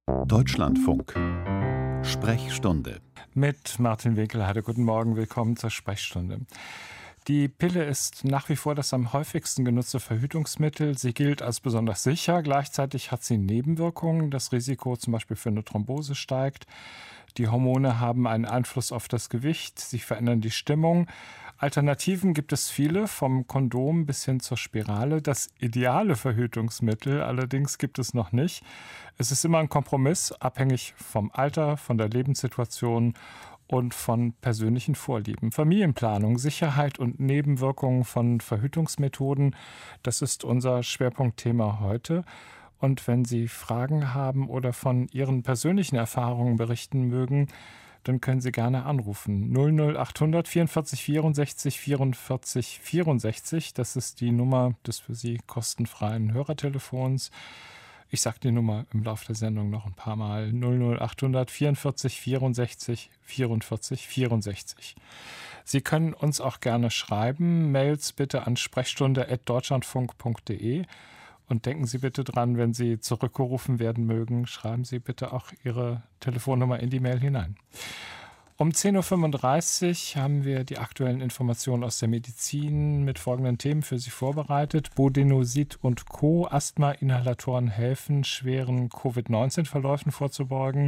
Deutschlandfunk. Sprechstunde. Mit Martin Winkelheide. Guten Morgen, willkommen zur Sprechstunde. Die Pille ist nach wie vor das am häufigsten genutzte Verhütungsmittel. Sie gilt als besonders sicher. Gleichzeitig hat sie Nebenwirkungen. Das Risiko zum Beispiel für eine Thrombose steigt. Die Hormone haben einen Einfluss auf das Gewicht. Sie verändern die Stimmung. Alternativen gibt es viele, vom Kondom bis hin zur Spirale. Das ideale Verhütungsmittel allerdings gibt es noch nicht. Es ist immer ein Kompromiss, abhängig vom Alter, von der Lebenssituation und von persönlichen Vorlieben. Familienplanung, Sicherheit und Nebenwirkungen von Verhütungsmethoden, das ist unser Schwerpunktthema heute. Und wenn Sie Fragen haben oder von Ihren persönlichen Erfahrungen berichten mögen, dann können Sie gerne anrufen. 00800 44 64 44 64. Das ist die Nummer des für Sie kostenfreien Hörertelefons. Ich sage die Nummer im Laufe der Sendung noch ein paar Mal. 00800 44 64 44 64. Sie können uns auch gerne schreiben. Mails bitte an sprechstunde@deutschlandfunk.de. Und denken Sie bitte dran, wenn Sie zurückgerufen werden mögen, schreiben Sie bitte auch Ihre Telefonnummer in die Mail hinein. Um 10.35 Uhr haben wir die aktuellen Informationen aus der Medizin mit folgenden Themen für Sie vorbereitet. Bodenosit und Co. Asthma-Inhalatoren helfen, schweren Covid-19-Verläufen vorzubeugen.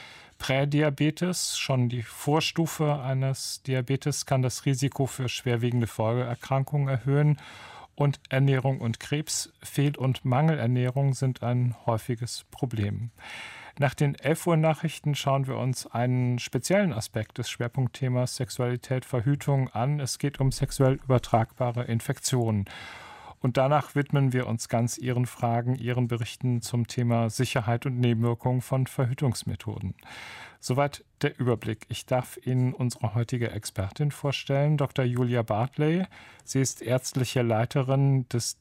Prädiabetes, schon die Vorstufe eines Diabetes, kann das Risiko für schwerwiegende Folgeerkrankungen erhöhen. Und Ernährung und Krebs, Fehl- und Mangelernährung sind ein häufiges Problem. Nach den 11 Uhr Nachrichten schauen wir uns einen speziellen Aspekt des Schwerpunktthemas Sexualität, Verhütung an. Es geht um sexuell übertragbare Infektionen. Und danach widmen wir uns ganz Ihren Fragen, Ihren Berichten zum Thema Sicherheit und Nebenwirkungen von Verhütungsmethoden. Soweit der Überblick. Ich darf Ihnen unsere heutige Expertin vorstellen, Dr. Julia Bartley. Sie ist ärztliche Leiterin des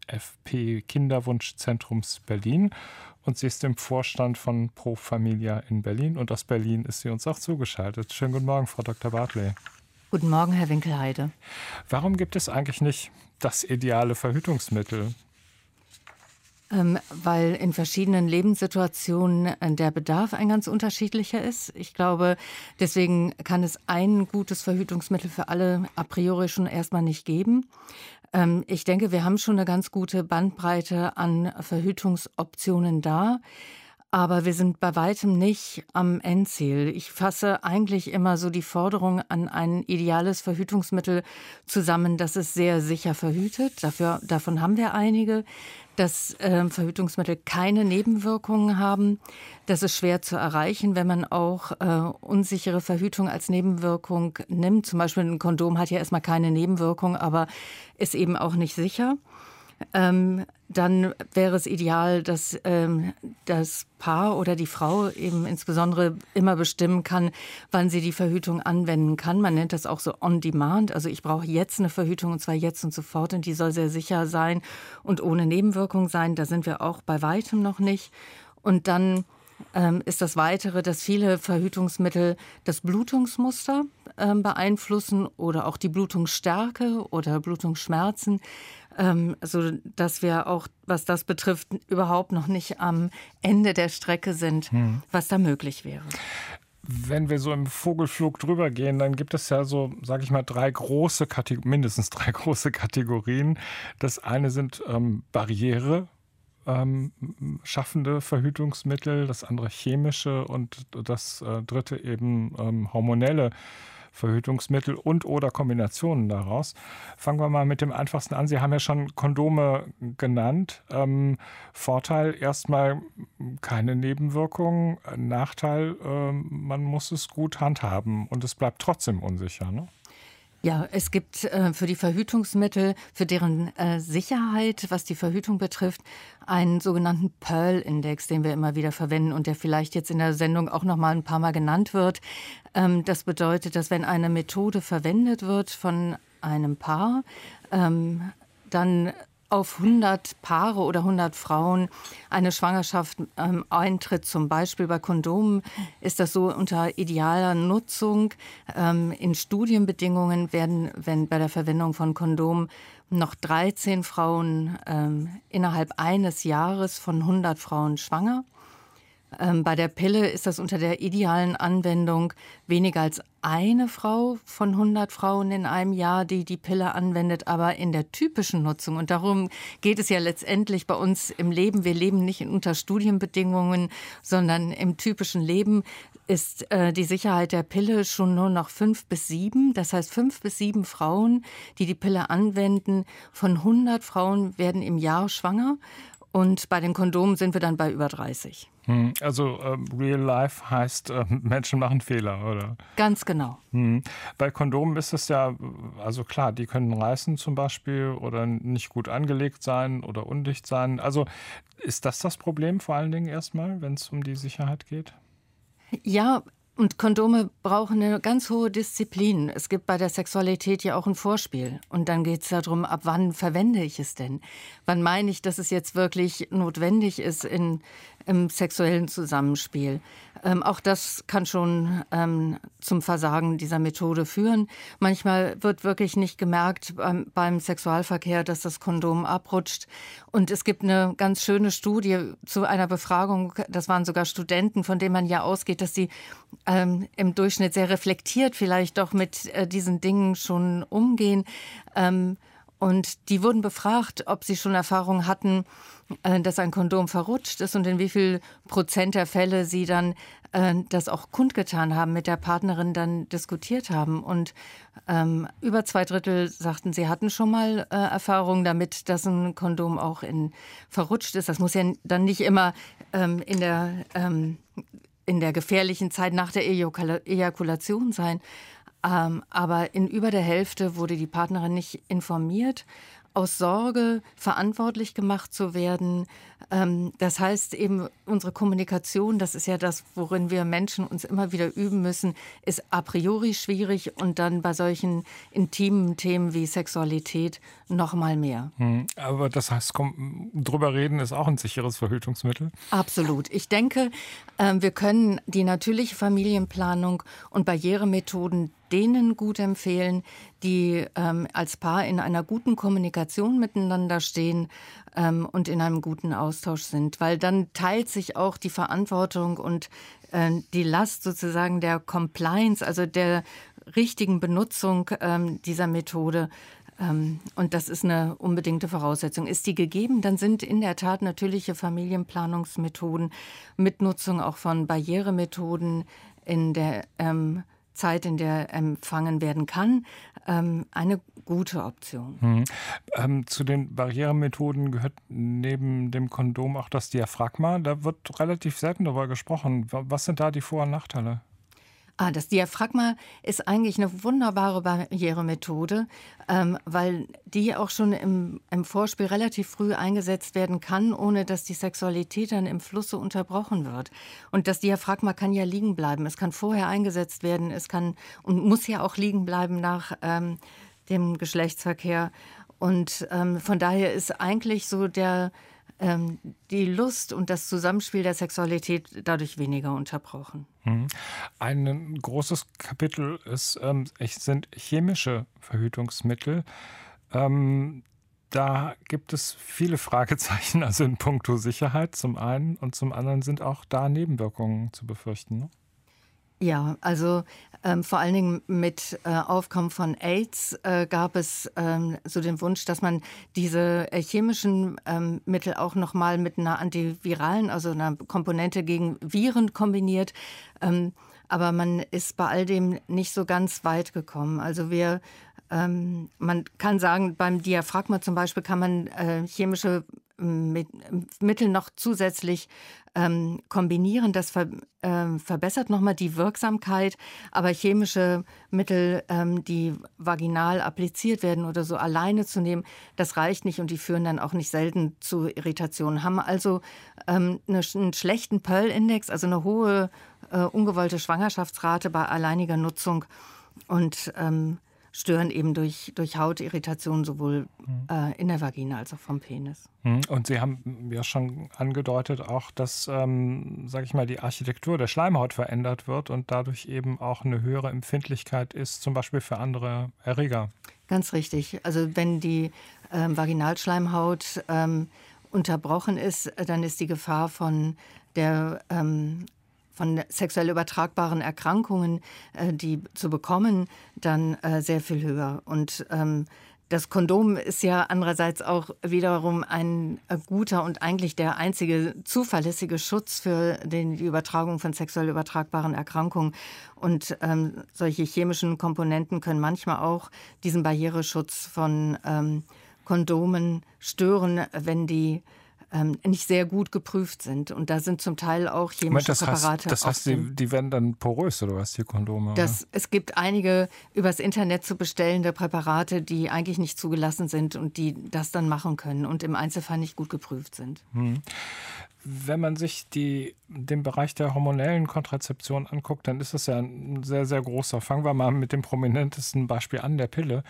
TFP Kinderwunschzentrums Berlin und sie ist im Vorstand von Pro Familia in Berlin. Und aus Berlin ist sie uns auch zugeschaltet. Schönen guten Morgen, Frau Dr. Bartley. Guten Morgen, Herr Winkelheide. Warum gibt es eigentlich nicht das ideale Verhütungsmittel? Weil in verschiedenen Lebenssituationen der Bedarf ein ganz unterschiedlicher ist. Ich glaube, deswegen kann es ein gutes Verhütungsmittel für alle a priori schon erstmal nicht geben. Ich denke, wir haben schon eine ganz gute Bandbreite an Verhütungsoptionen da. Aber wir sind bei weitem nicht am Endziel. Ich fasse eigentlich immer so die Forderung an ein ideales Verhütungsmittel zusammen, dass es sehr sicher verhütet. Davon haben wir einige. Dass Verhütungsmittel keine Nebenwirkungen haben. Das ist schwer zu erreichen, wenn man auch unsichere Verhütung als Nebenwirkung nimmt. Zum Beispiel ein Kondom hat ja erstmal keine Nebenwirkung, aber ist eben auch nicht sicher. Dann wäre es ideal, dass das Paar oder die Frau eben insbesondere immer bestimmen kann, wann sie die Verhütung anwenden kann. Man nennt das auch so on demand. Also ich brauche jetzt eine Verhütung und zwar jetzt und sofort und die soll sehr sicher sein und ohne Nebenwirkung sein. Da sind wir auch bei weitem noch nicht. Und dann ist das Weitere, dass viele Verhütungsmittel das Blutungsmuster beeinflussen oder auch die Blutungsstärke oder Blutungsschmerzen. So dass wir auch, was das betrifft, überhaupt noch nicht am Ende der Strecke sind, was da möglich wäre. Wenn wir so im Vogelflug drüber gehen, dann gibt es ja so, sage ich mal, mindestens drei große Kategorien. Das eine sind Barriere schaffende Verhütungsmittel, das andere chemische und das dritte eben hormonelle Verhütungsmittel und oder Kombinationen daraus. Fangen wir mal mit dem einfachsten an. Sie haben ja schon Kondome genannt. Vorteil erstmal keine Nebenwirkungen. Nachteil, man muss es gut handhaben und es bleibt trotzdem unsicher, ne? Ja, es gibt für die Verhütungsmittel, für deren Sicherheit, was die Verhütung betrifft, einen sogenannten Pearl-Index, den wir immer wieder verwenden und der vielleicht jetzt in der Sendung auch noch mal ein paar Mal genannt wird. Das bedeutet, dass wenn eine Methode verwendet wird von einem Paar, dann auf 100 Paare oder 100 Frauen eine Schwangerschaft eintritt, zum Beispiel bei Kondomen, ist das so unter idealer Nutzung. In Studienbedingungen werden, wenn bei der Verwendung von Kondomen noch 13 Frauen innerhalb eines Jahres von 100 Frauen schwanger. Bei der Pille ist das unter der idealen Anwendung weniger als eine Frau von 100 Frauen in einem Jahr, die die Pille anwendet. Aber in der typischen Nutzung, und darum geht es ja letztendlich bei uns im Leben, wir leben nicht unter Studienbedingungen, sondern im typischen Leben ist die Sicherheit der Pille schon nur noch 5 bis 7. Das heißt, 5 bis 7 Frauen, die die Pille anwenden, von 100 Frauen werden im Jahr schwanger. Und bei den Kondomen sind wir dann bei über 30. Also Real Life heißt, Menschen machen Fehler, oder? Ganz genau. Bei Kondomen ist es ja, also klar, die können reißen zum Beispiel oder nicht gut angelegt sein oder undicht sein. Also ist das Problem vor allen Dingen erstmal, wenn es um die Sicherheit geht? Ja, und Kondome brauchen eine ganz hohe Disziplin. Es gibt bei der Sexualität ja auch ein Vorspiel. Und dann geht es darum, ab wann verwende ich es denn? Wann meine ich, dass es jetzt wirklich notwendig ist im sexuellen Zusammenspiel? Auch das kann schon zum Versagen dieser Methode führen. Manchmal wird wirklich nicht gemerkt beim Sexualverkehr, dass das Kondom abrutscht. Und es gibt eine ganz schöne Studie zu einer Befragung, das waren sogar Studenten, von denen man ja ausgeht, dass sie im Durchschnitt sehr reflektiert vielleicht doch mit diesen Dingen schon umgehen. Und die wurden befragt, ob sie schon Erfahrung hatten, dass ein Kondom verrutscht ist und in wie viel Prozent der Fälle sie dann das auch kundgetan haben, mit der Partnerin dann diskutiert haben. Und über 2/3 sagten, sie hatten schon mal Erfahrung damit, dass ein Kondom auch verrutscht ist. Das muss ja dann nicht immer in der gefährlichen Zeit nach der Ejakulation sein. Aber in über der Hälfte wurde die Partnerin nicht informiert, aus Sorge verantwortlich gemacht zu werden. Das heißt eben, unsere Kommunikation, das ist ja das, worin wir Menschen uns immer wieder üben müssen, ist a priori schwierig und dann bei solchen intimen Themen wie Sexualität noch mal mehr. Aber das heißt, drüber reden ist auch ein sicheres Verhütungsmittel? Absolut. Ich denke, wir können die natürliche Familienplanung und Barrieremethoden denen gut empfehlen, die als Paar in einer guten Kommunikation miteinander stehen und in einem guten Austausch sind. Weil dann teilt sich auch die Verantwortung und die Last sozusagen der Compliance, also der richtigen Benutzung dieser Methode. Und das ist eine unbedingte Voraussetzung. Ist die gegeben, dann sind in der Tat natürliche Familienplanungsmethoden mit Nutzung auch von Barrieremethoden in der Zeit, in der empfangen werden kann, eine gute Option. Zu den Barrieremethoden gehört neben dem Kondom auch das Diaphragma. Da wird relativ selten darüber gesprochen. Was sind da die Vor- und Nachteile? Das Diaphragma ist eigentlich eine wunderbare Barrieremethode, weil die auch schon im Vorspiel relativ früh eingesetzt werden kann, ohne dass die Sexualität dann im Flusse unterbrochen wird. Und das Diaphragma kann ja liegen bleiben. Es kann vorher eingesetzt werden, es kann und muss ja auch liegen bleiben nach dem Geschlechtsverkehr. Und von daher ist eigentlich so die Lust und das Zusammenspiel der Sexualität dadurch weniger unterbrochen. Ein großes Kapitel sind chemische Verhütungsmittel. Da gibt es viele Fragezeichen, also in puncto Sicherheit zum einen und zum anderen sind auch da Nebenwirkungen zu befürchten, ne? Ja, also vor allen Dingen mit Aufkommen von AIDS gab es so den Wunsch, dass man diese chemischen Mittel auch noch mal mit einer antiviralen, also einer Komponente gegen Viren kombiniert. Aber man ist bei all dem nicht so ganz weit gekommen. Also man kann sagen, beim Diaphragma zum Beispiel kann man chemische Mittel noch zusätzlich kombinieren. Das verbessert nochmal die Wirksamkeit. Aber chemische Mittel, die vaginal appliziert werden oder so alleine zu nehmen, das reicht nicht und die führen dann auch nicht selten zu Irritationen. Haben also einen schlechten Pearl-Index, also eine hohe ungewollte Schwangerschaftsrate bei alleiniger Nutzung und stören eben durch Hautirritationen sowohl in der Vagina als auch vom Penis. Und Sie haben ja schon angedeutet auch, dass, sage ich mal, die Architektur der Schleimhaut verändert wird und dadurch eben auch eine höhere Empfindlichkeit ist, zum Beispiel für andere Erreger. Ganz richtig. Also wenn die Vaginalschleimhaut unterbrochen ist, dann ist die Gefahr von von sexuell übertragbaren Erkrankungen, die zu bekommen, dann sehr viel höher. Und das Kondom ist ja andererseits auch wiederum ein guter und eigentlich der einzige zuverlässige Schutz für die Übertragung von sexuell übertragbaren Erkrankungen. Und solche chemischen Komponenten können manchmal auch diesen Barriereschutz von Kondomen stören, wenn die nicht sehr gut geprüft sind. Und da sind zum Teil auch chemische Präparate. Das heißt, die werden dann porös oder was, die Kondome? Es gibt einige übers Internet zu bestellende Präparate, die eigentlich nicht zugelassen sind und die das dann machen können und im Einzelfall nicht gut geprüft sind. Wenn man sich den Bereich der hormonellen Kontrazeption anguckt, dann ist das ja ein sehr, sehr großer. Fangen wir mal mit dem prominentesten Beispiel an, der Pille.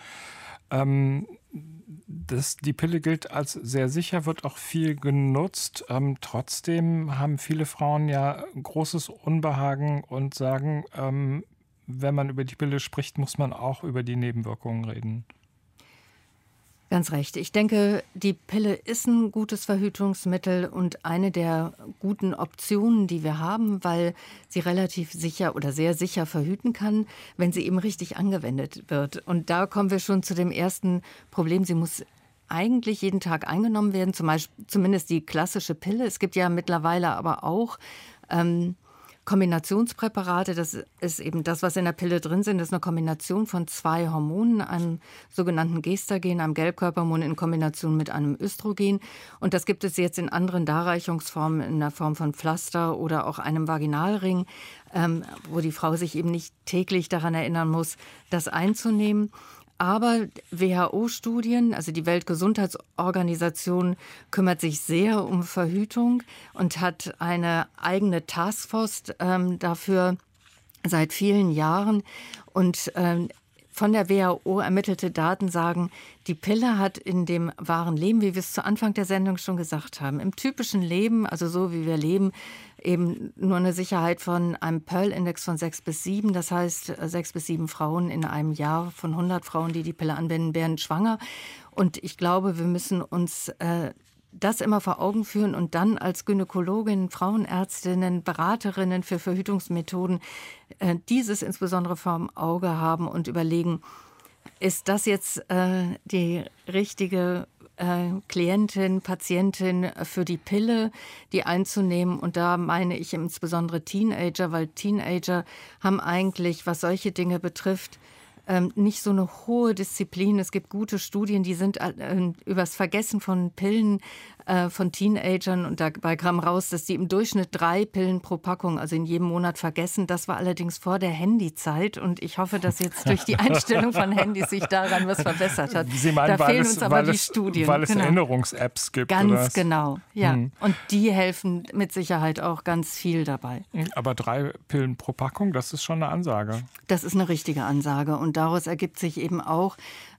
Die Pille gilt als sehr sicher, wird auch viel genutzt. Trotzdem haben viele Frauen ja großes Unbehagen und sagen, wenn man über die Pille spricht, muss man auch über die Nebenwirkungen reden. Ganz recht. Ich denke, die Pille ist ein gutes Verhütungsmittel und eine der guten Optionen, die wir haben, weil sie relativ sicher oder sehr sicher verhüten kann, wenn sie eben richtig angewendet wird. Und da kommen wir schon zu dem ersten Problem. Sie muss eigentlich jeden Tag eingenommen werden, zumindest die klassische Pille. Es gibt ja mittlerweile aber auch Kombinationspräparate, das ist eben das, was in der Pille drin sind. Das ist eine Kombination von 2 Hormonen, einem sogenannten Gestagen, einem Gelbkörperhormon in Kombination mit einem Östrogen. Und das gibt es jetzt in anderen Darreichungsformen, in der Form von Pflaster oder auch einem Vaginalring, wo die Frau sich eben nicht täglich daran erinnern muss, das einzunehmen. Aber WHO-Studien, also die Weltgesundheitsorganisation, kümmert sich sehr um Verhütung und hat eine eigene Taskforce dafür seit vielen Jahren. Und von der WHO ermittelte Daten sagen, die Pille hat in dem wahren Leben, wie wir es zu Anfang der Sendung schon gesagt haben, im typischen Leben, also so wie wir leben, eben nur eine Sicherheit von einem Pearl-Index von 6 bis 7. Das heißt, 6 bis 7 Frauen in einem Jahr von 100 Frauen, die die Pille anwenden, werden schwanger. Und ich glaube, wir müssen uns das immer vor Augen führen und dann als Gynäkologin, Frauenärztinnen, Beraterinnen für Verhütungsmethoden dieses insbesondere vor dem Auge haben und überlegen, ist das jetzt die richtige Klientin, Patientin für die Pille, die einzunehmen. Und da meine ich insbesondere Teenager, weil Teenager haben eigentlich, was solche Dinge betrifft, nicht so eine hohe Disziplin. Es gibt gute Studien, die sind übers Vergessen von Pillen von Teenagern. Und dabei kam raus, dass die im Durchschnitt 3 Pillen pro Packung, also in jedem Monat vergessen. Das war allerdings vor der Handyzeit. Und ich hoffe, dass jetzt durch die Einstellung von Handys sich daran was verbessert hat. Sie meinen, da fehlen uns aber die Studien. Weil es Erinnerungs-Apps gibt. Ganz genau, ja. Und die helfen mit Sicherheit auch ganz viel dabei. Aber 3 Pillen pro Packung, das ist schon eine Ansage. Das ist eine richtige Ansage. Und daraus ergibt sich eben auch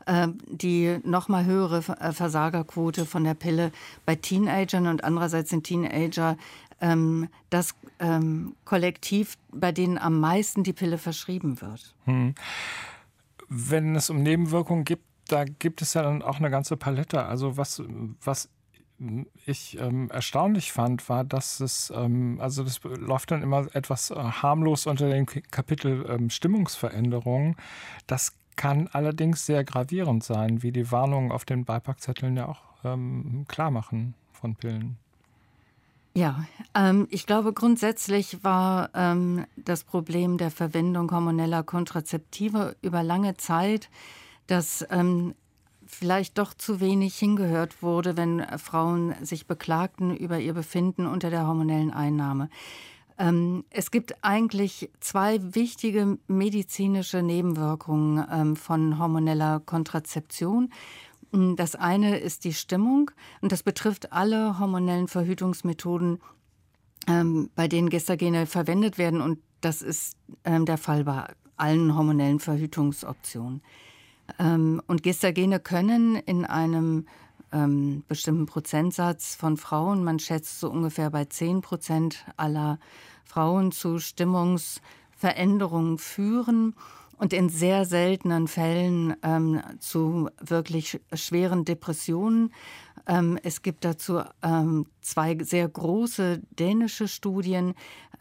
die noch mal höhere Versagerquote von der Pille bei Teenagern. Und andererseits sind Teenager das Kollektiv, bei denen am meisten die Pille verschrieben wird. Wenn es um Nebenwirkungen gibt, da gibt es ja dann auch eine ganze Palette. Also was ich erstaunlich fand, war, dass es, also das läuft dann immer etwas harmlos unter dem Kapitel Stimmungsveränderungen. Das kann allerdings sehr gravierend sein, wie die Warnungen auf den Beipackzetteln ja auch klar machen von Pillen. Ja, ich glaube, grundsätzlich war das Problem der Verwendung hormoneller Kontrazeptive über lange Zeit, dass vielleicht doch zu wenig hingehört wurde, wenn Frauen sich beklagten über ihr Befinden unter der hormonellen Einnahme. Es gibt eigentlich 2 wichtige medizinische Nebenwirkungen von hormoneller Kontrazeption. Das eine ist die Stimmung und das betrifft alle hormonellen Verhütungsmethoden, bei denen Gestagene verwendet werden, und das ist der Fall bei allen hormonellen Verhütungsoptionen. Und Gestagene können in einem bestimmten Prozentsatz von Frauen, man schätzt so ungefähr bei 10% aller Frauen, zu Stimmungsveränderungen führen und in sehr seltenen Fällen zu wirklich schweren Depressionen. Es gibt dazu 2 sehr große dänische Studien,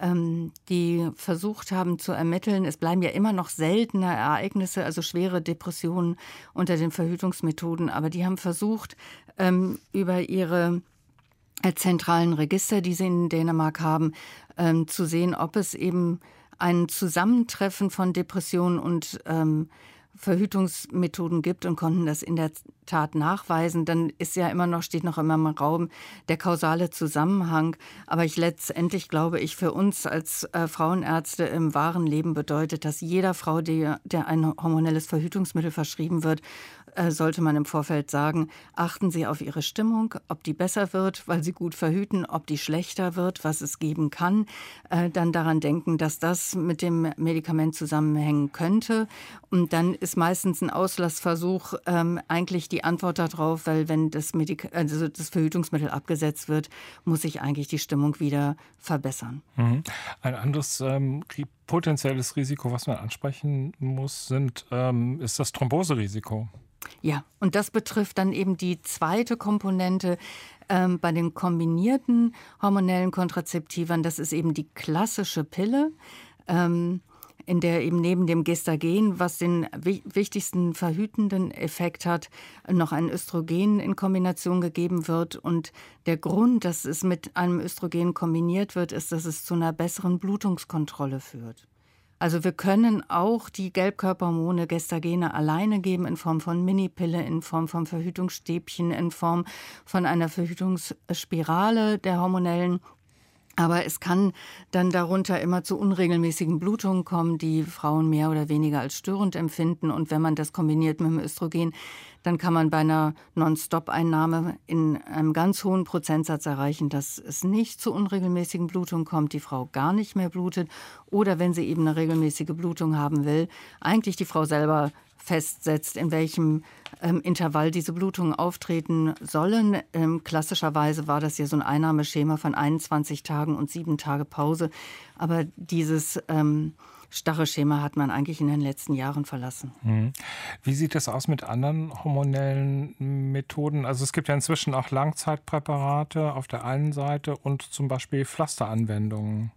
die versucht haben zu ermitteln. Es bleiben ja immer noch seltene Ereignisse, also schwere Depressionen unter den Verhütungsmethoden. Aber die haben versucht, über ihre zentralen Register, die sie in Dänemark haben, zu sehen, ob es eben ein Zusammentreffen von Depressionen und Verhütungsmethoden gibt und konnten das in der Tat nachweisen. Dann steht noch immer im Raum der kausale Zusammenhang. Aber letztendlich glaube ich, für uns als Frauenärzte im wahren Leben bedeutet, dass jeder Frau, der ein hormonelles Verhütungsmittel verschrieben wird, sollte man im Vorfeld sagen, achten Sie auf Ihre Stimmung, ob die besser wird, weil Sie gut verhüten, ob die schlechter wird, was es geben kann. Dann daran denken, dass das mit dem Medikament zusammenhängen könnte. Und dann ist meistens ein Auslassversuch eigentlich die Antwort darauf, weil wenn das Verhütungsmittel abgesetzt wird, muss sich eigentlich die Stimmung wieder verbessern. Mhm. Ein anderes potenzielles Risiko, was man ansprechen muss, ist das Thromboserisiko. Ja, und das betrifft dann eben die zweite Komponente bei den kombinierten hormonellen Kontrazeptivern. Das ist eben die klassische Pille, in der eben neben dem Gestagen, was den wichtigsten verhütenden Effekt hat, noch ein Östrogen in Kombination gegeben wird. Und der Grund, dass es mit einem Östrogen kombiniert wird, ist, dass es zu einer besseren Blutungskontrolle führt. Also wir können auch die Gelbkörperhormone Gestagene alleine geben in Form von Minipille, in Form von Verhütungsstäbchen, in Form von einer Verhütungsspirale der hormonellen. Aber es kann dann darunter immer zu unregelmäßigen Blutungen kommen, die Frauen mehr oder weniger als störend empfinden. Und wenn man das kombiniert mit dem Östrogen, dann kann man bei einer Non-Stop-Einnahme in einem ganz hohen Prozentsatz erreichen, dass es nicht zu unregelmäßigen Blutungen kommt, die Frau gar nicht mehr blutet. Oder wenn sie eben eine regelmäßige Blutung haben will, eigentlich die Frau selber festsetzt, in welchem Intervall diese Blutungen auftreten sollen. Klassischerweise war das ja so ein Einnahmeschema von 21 Tagen und 7 Tage Pause. Aber dieses starre Schema hat man eigentlich in den letzten Jahren verlassen. Wie sieht das aus mit anderen hormonellen Methoden? Also es gibt ja inzwischen auch Langzeitpräparate auf der einen Seite und zum Beispiel Pflasteranwendungen.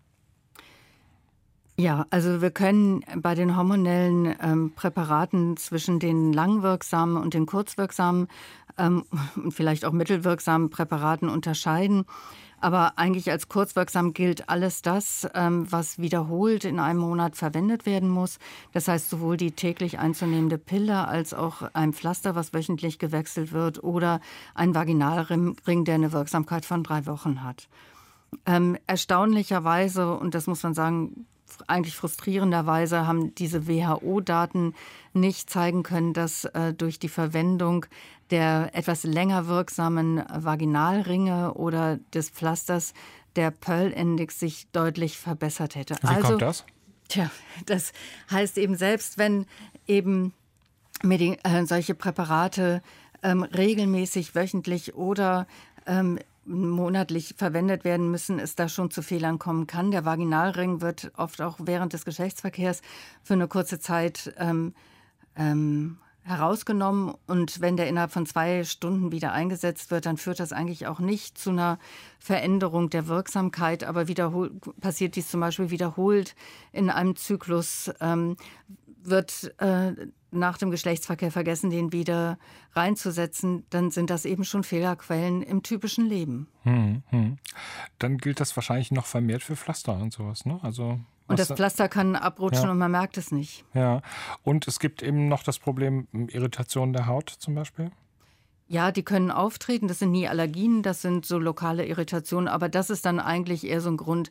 Ja, also wir können bei den hormonellen Präparaten zwischen den langwirksamen und den kurzwirksamen und vielleicht auch mittelwirksamen Präparaten unterscheiden. Aber eigentlich als kurzwirksam gilt alles das, was wiederholt in einem Monat verwendet werden muss. Das heißt sowohl die täglich einzunehmende Pille als auch ein Pflaster, was wöchentlich gewechselt wird, oder ein Vaginalring, der eine Wirksamkeit von 3 Wochen hat. Erstaunlicherweise, und das muss man sagen, eigentlich frustrierenderweise haben diese WHO-Daten nicht zeigen können, dass durch die Verwendung der etwas länger wirksamen Vaginalringe oder des Pflasters der Pearl-Index sich deutlich verbessert hätte. Wie kommt das? Tja, das heißt eben, selbst wenn eben solche Präparate regelmäßig, wöchentlich oder monatlich verwendet werden müssen, es da schon zu Fehlern kommen kann. Der Vaginalring wird oft auch während des Geschlechtsverkehrs für eine kurze Zeit herausgenommen. Und wenn der innerhalb von 2 Stunden wieder eingesetzt wird, dann führt das eigentlich auch nicht zu einer Veränderung der Wirksamkeit. Aber passiert dies zum Beispiel wiederholt in einem Zyklus, wird nach dem Geschlechtsverkehr vergessen, den wieder reinzusetzen, dann sind das eben schon Fehlerquellen im typischen Leben. Dann gilt das wahrscheinlich noch vermehrt für Pflaster und sowas, ne? Und das Pflaster kann abrutschen und man merkt es nicht. Ja, und es gibt eben noch das Problem Irritation der Haut zum Beispiel. Ja, die können auftreten. Das sind nie Allergien, das sind so lokale Irritationen. Aber das ist dann eigentlich eher so ein Grund,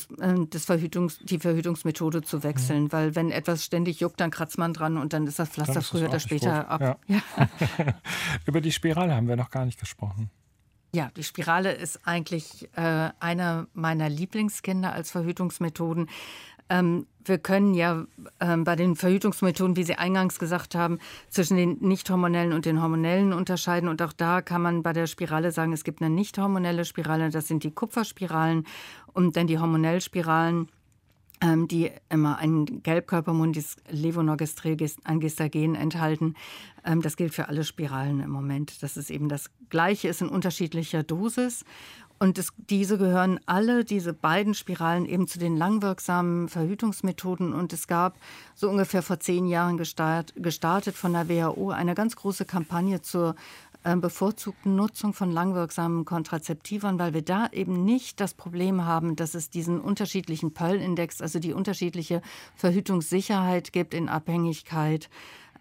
die Verhütungsmethode zu wechseln. Weil wenn etwas ständig juckt, dann kratzt man dran und dann ist das Pflaster früher oder später ab. Ja. Über die Spirale haben wir noch gar nicht gesprochen. Ja, die Spirale ist eigentlich einer meiner Lieblingskinder als Verhütungsmethoden. Wir können ja bei den Verhütungsmethoden, wie Sie eingangs gesagt haben, zwischen den nicht-hormonellen und den hormonellen unterscheiden. Und auch da kann man bei der Spirale sagen, es gibt eine nicht-hormonelle Spirale, das sind die Kupferspiralen. Und dann die hormonellen Spiralen die immer ein Gelbkörperhormon, das Levonorgestrel-Angestagen enthalten. Das gilt für alle Spiralen im Moment, dass es eben das Gleiche ist in unterschiedlicher Dosis. Und diese gehören alle, diese beiden Spiralen, eben zu den langwirksamen Verhütungsmethoden. Und es gab so ungefähr vor 10 Jahren gestartet von der WHO eine ganz große Kampagne zur bevorzugten Nutzung von langwirksamen Kontrazeptivern, weil wir da eben nicht das Problem haben, dass es diesen unterschiedlichen Pearl-Index, also die unterschiedliche Verhütungssicherheit gibt in Abhängigkeit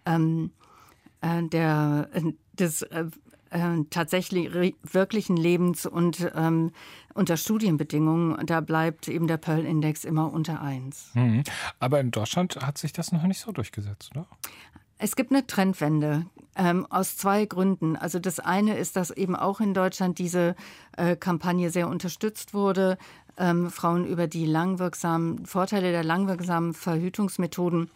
des tatsächlich wirklichen Lebens und unter Studienbedingungen. Da bleibt eben der Pearl-Index immer unter 1. Aber in Deutschland hat sich das noch nicht so durchgesetzt, oder? Es gibt eine Trendwende aus 2 Gründen. Also das eine ist, dass eben auch in Deutschland diese Kampagne sehr unterstützt wurde, Frauen über die Vorteile der langwirksamen Verhütungsmethoden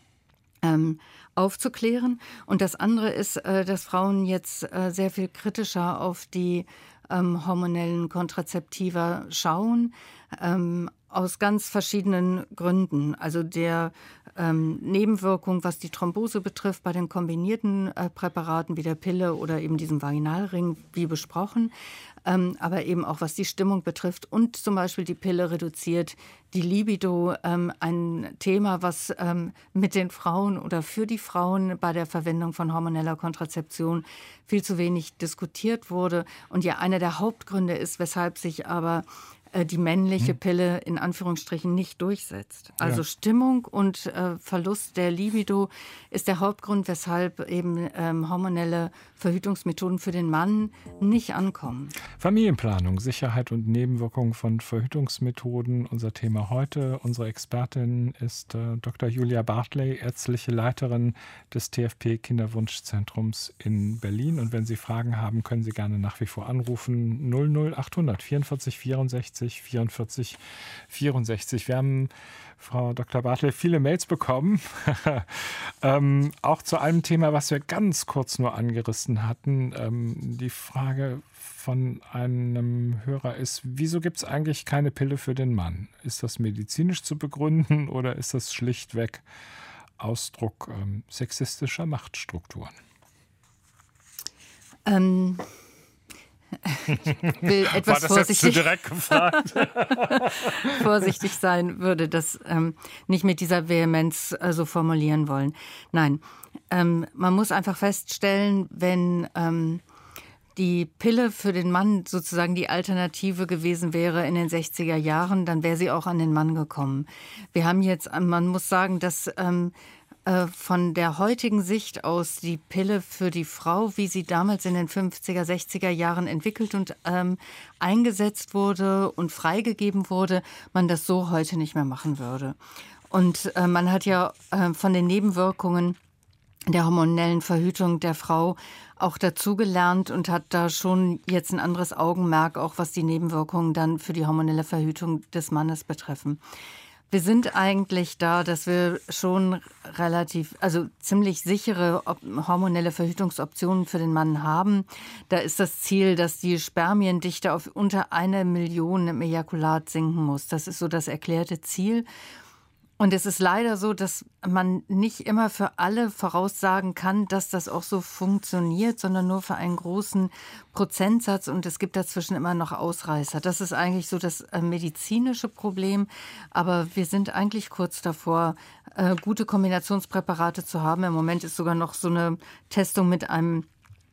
aufzuklären. Und das andere ist, dass Frauen jetzt sehr viel kritischer auf die hormonellen Kontrazeptiva schauen, aus ganz verschiedenen Gründen. Also der Nebenwirkung, was die Thrombose betrifft, bei den kombinierten Präparaten wie der Pille oder eben diesem Vaginalring, wie besprochen, aber eben auch was die Stimmung betrifft. Und zum Beispiel die Pille reduziert die Libido, ein Thema, was mit den Frauen oder für die Frauen bei der Verwendung von hormoneller Kontrazeption viel zu wenig diskutiert wurde. Und ja, einer der Hauptgründe ist, weshalb sich aber die männliche Pille in Anführungsstrichen nicht durchsetzt. Also Stimmung und Verlust der Libido ist der Hauptgrund, weshalb eben hormonelle Verhütungsmethoden für den Mann nicht ankommen. Familienplanung, Sicherheit und Nebenwirkungen von Verhütungsmethoden. Unser Thema heute. Unsere Expertin ist Dr. Julia Bartley, ärztliche Leiterin des TFP Kinderwunschzentrums in Berlin. Und wenn Sie Fragen haben, können Sie gerne nach wie vor anrufen. 00800 44 64 44 64. Wir haben, Frau Dr. Bartley, viele Mails bekommen, auch zu einem Thema, was wir ganz kurz nur angerissen hatten. Die Frage von einem Hörer ist, wieso gibt es eigentlich keine Pille für den Mann? Ist das medizinisch zu begründen oder ist das schlichtweg Ausdruck sexistischer Machtstrukturen? Ich will etwas vorsichtig sein, würde das nicht mit dieser Vehemenz so formulieren wollen. Nein, man muss einfach feststellen, wenn die Pille für den Mann sozusagen die Alternative gewesen wäre in den 60er Jahren, dann wäre sie auch an den Mann gekommen. Wir haben jetzt, man muss sagen, dass von der heutigen Sicht aus die Pille für die Frau, wie sie damals in den 50er, 60er Jahren entwickelt und eingesetzt wurde und freigegeben wurde, man das so heute nicht mehr machen würde. Und man hat ja von den Nebenwirkungen der hormonellen Verhütung der Frau auch dazugelernt und hat da schon jetzt ein anderes Augenmerk, auch was die Nebenwirkungen dann für die hormonelle Verhütung des Mannes betreffen. Wir sind eigentlich da, dass wir schon ziemlich sichere hormonelle Verhütungsoptionen für den Mann haben. Da ist das Ziel, dass die Spermiendichte auf unter 1 Million im Ejakulat sinken muss. Das ist so das erklärte Ziel. Und es ist leider so, dass man nicht immer für alle voraussagen kann, dass das auch so funktioniert, sondern nur für einen großen Prozentsatz. Und es gibt dazwischen immer noch Ausreißer. Das ist eigentlich so das medizinische Problem. Aber wir sind eigentlich kurz davor, gute Kombinationspräparate zu haben. Im Moment ist sogar noch so eine Testung mit einem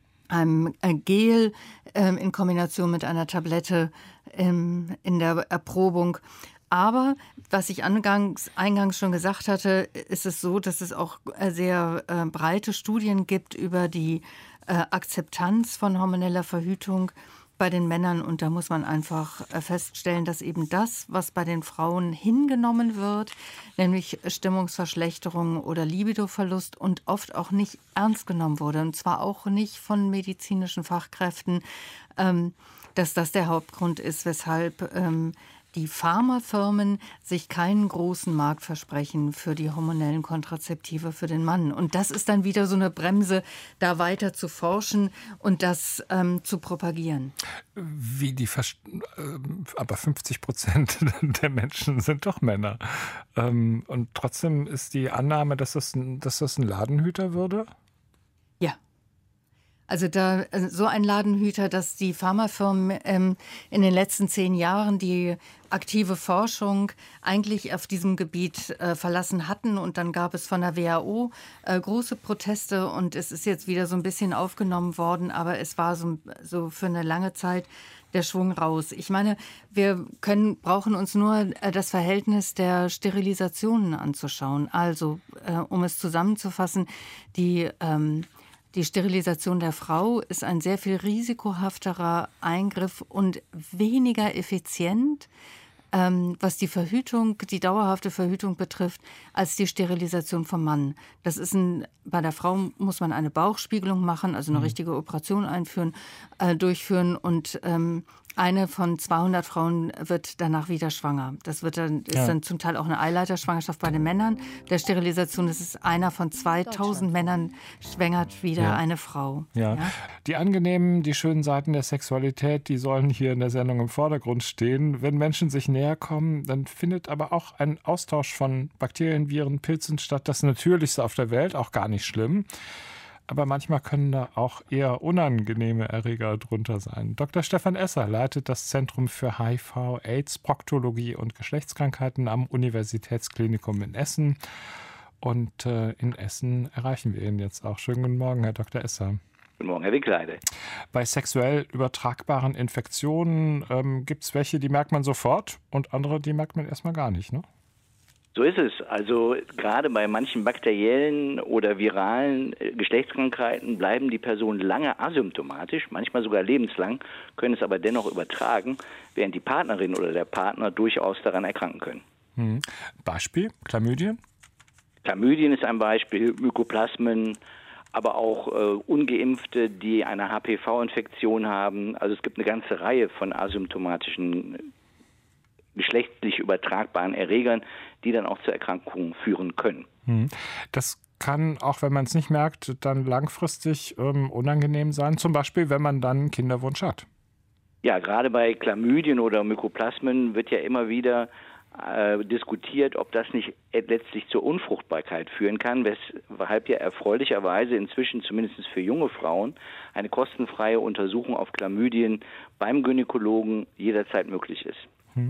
Gel in Kombination mit einer Tablette in der Erprobung. Aber, was ich eingangs schon gesagt hatte, ist es so, dass es auch sehr breite Studien gibt über die Akzeptanz von hormoneller Verhütung bei den Männern. Und da muss man einfach feststellen, dass eben das, was bei den Frauen hingenommen wird, nämlich Stimmungsverschlechterung oder Libidoverlust und oft auch nicht ernst genommen wurde. Und zwar auch nicht von medizinischen Fachkräften, dass das der Hauptgrund ist, weshalb die Pharmafirmen sich keinen großen Markt versprechen für die hormonellen Kontrazeptive für den Mann. Und das ist dann wieder so eine Bremse, da weiter zu forschen und das zu propagieren. Aber 50% der Menschen sind doch Männer. Und trotzdem ist die Annahme, dass das ein Ladenhüter würde? Ja. Also so ein Ladenhüter, dass die Pharmafirmen in den letzten 10 Jahren die aktive Forschung eigentlich auf diesem Gebiet verlassen hatten. Und dann gab es von der WHO große Proteste und es ist jetzt wieder so ein bisschen aufgenommen worden. Aber es war so für eine lange Zeit der Schwung raus. Ich meine, wir brauchen uns nur das Verhältnis der Sterilisationen anzuschauen. Also, um es zusammenzufassen, die Sterilisation der Frau ist ein sehr viel risikohafterer Eingriff und weniger effizient, was die dauerhafte Verhütung betrifft, als die Sterilisation vom Mann. Bei der Frau muss man eine Bauchspiegelung machen, also eine richtige Operation durchführen und eine von 200 Frauen wird danach wieder schwanger. Das ist dann zum Teil auch eine Eileiterschwangerschaft bei den Männern. Der Sterilisation ist es einer von 2000 Männern schwängert wieder eine Frau. Ja. Die angenehmen, die schönen Seiten der Sexualität, die sollen hier in der Sendung im Vordergrund stehen. Wenn Menschen sich näher kommen, dann findet aber auch ein Austausch von Bakterien, Viren, Pilzen statt. Das Natürlichste auf der Welt, auch gar nicht schlimm. Aber manchmal können da auch eher unangenehme Erreger drunter sein. Dr. Stefan Esser leitet das Zentrum für HIV, AIDS, Proktologie und Geschlechtskrankheiten am Universitätsklinikum in Essen. Und in Essen erreichen wir ihn jetzt auch. Schönen guten Morgen, Herr Dr. Esser. Guten Morgen, Herr Wickleide. Bei sexuell übertragbaren Infektionen gibt es welche, die merkt man sofort und andere, die merkt man erstmal gar nicht, ne? So ist es. Also gerade bei manchen bakteriellen oder viralen Geschlechtskrankheiten bleiben die Personen lange asymptomatisch, manchmal sogar lebenslang, können es aber dennoch übertragen, während die Partnerin oder der Partner durchaus daran erkranken können. Beispiel, Chlamydien? Chlamydien ist ein Beispiel, Mykoplasmen, aber auch Ungeimpfte, die eine HPV-Infektion haben. Also es gibt eine ganze Reihe von asymptomatischen geschlechtlich übertragbaren Erregern, die dann auch zur Erkrankung führen können. Das kann, auch wenn man es nicht merkt, dann langfristig unangenehm sein, zum Beispiel, wenn man dann einen Kinderwunsch hat. Ja, gerade bei Chlamydien oder Mykoplasmen wird ja immer wieder diskutiert, ob das nicht letztlich zur Unfruchtbarkeit führen kann, weshalb ja erfreulicherweise inzwischen zumindest für junge Frauen eine kostenfreie Untersuchung auf Chlamydien beim Gynäkologen jederzeit möglich ist.